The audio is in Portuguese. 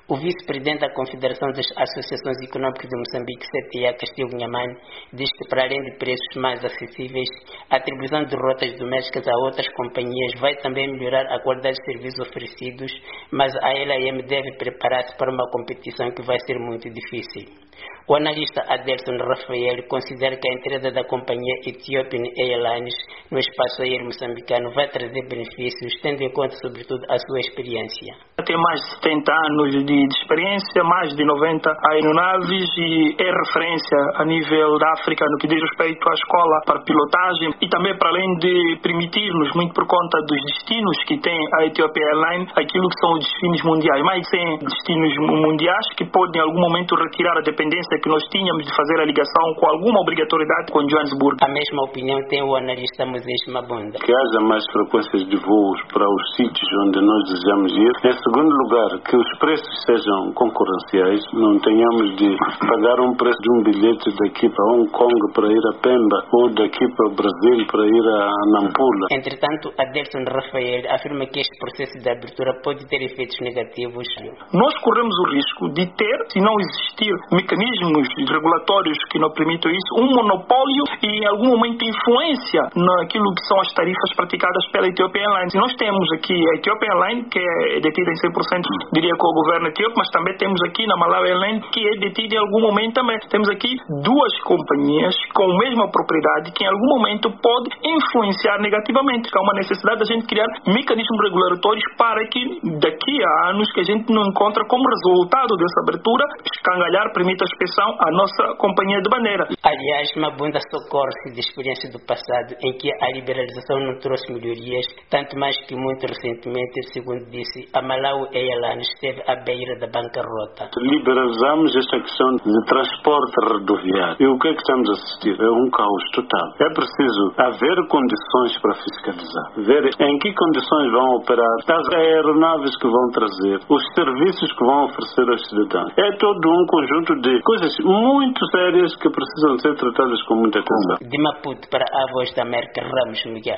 O vice-presidente da Confederação das Associações Econômicas de Moçambique, CTA, Castilho Nhamane, diz que para além de preços mais acessíveis, a atribuição de rotas domésticas a outras companhias vai também melhorar a qualidade dos serviços oferecidos, mas a LAM deve preparar-se para uma competição que vai ser muito difícil. O analista Adelson Rafael considera que a entrada da companhia Ethiopian Airlines no espaço aéreo moçambicano vai trazer benefícios, tendo em conta, sobretudo, a sua experiência. Tem mais de 70 anos de experiência, mais de 90 aeronaves e é referência a nível da África no que diz respeito à escola para pilotagem e também para além de permitir-nos, muito por conta dos destinos que tem a Ethiopian Airlines, aquilo que são os destinos mundiais, mais de 100 destinos mundiais que podem em algum momento retirar a dependência que nós tínhamos de fazer a ligação com alguma obrigatoriedade com Johannesburg. A mesma opinião tem o analista Moisés Mabunda. Que haja mais frequências de voos para os sítios onde nós desejamos ir. Em segundo lugar, que os preços sejam concorrenciais, não tenhamos de pagar um preço de um bilhete daqui para Hong Kong para ir a Pemba ou daqui para o Brasil para ir a Nampula. Entretanto, Adelson Rafael afirma que este processo de abertura pode ter efeitos negativos. Nós corremos o risco de ter, se não existir mecanismos regulatórios que não permitam isso, um monopólio e em algum momento influência naquilo que são as tarifas praticadas pela Ethiopian Airlines. E nós temos aqui a Ethiopian Airlines, que é detida em 100%, diria, com o governo etíope, mas também temos aqui na Malawi Airlines, que é detida em algum momento também. Temos aqui duas companhias com a mesma propriedade que em algum momento pode influenciar negativamente. Há uma necessidade da gente criar mecanismos regulatórios para que daqui a anos que a gente não encontra como resultado dessa abertura, escangalhar, permita a inspeção a nossa companhia de bandeira. Aliás, Mabunda socorre-se de experiência do passado em que a liberalização não trouxe melhorias, tanto mais que muito recentemente, segundo disse, a Malawi Airlines esteve à beira da bancarrota. Liberalizamos esta questão de transporte rodoviário. E o que é que estamos a assistir? É um caos total. É preciso haver condições para fiscalizar. Ver em que condições vão operar as aeronaves que vão trazer, os serviços que vão oferecer aos cidadãos. É todo um conjunto de coisas muito sérias que precisam ser tratadas com muita atenção. De Maputo para a Voz da América, Ramos Miguel.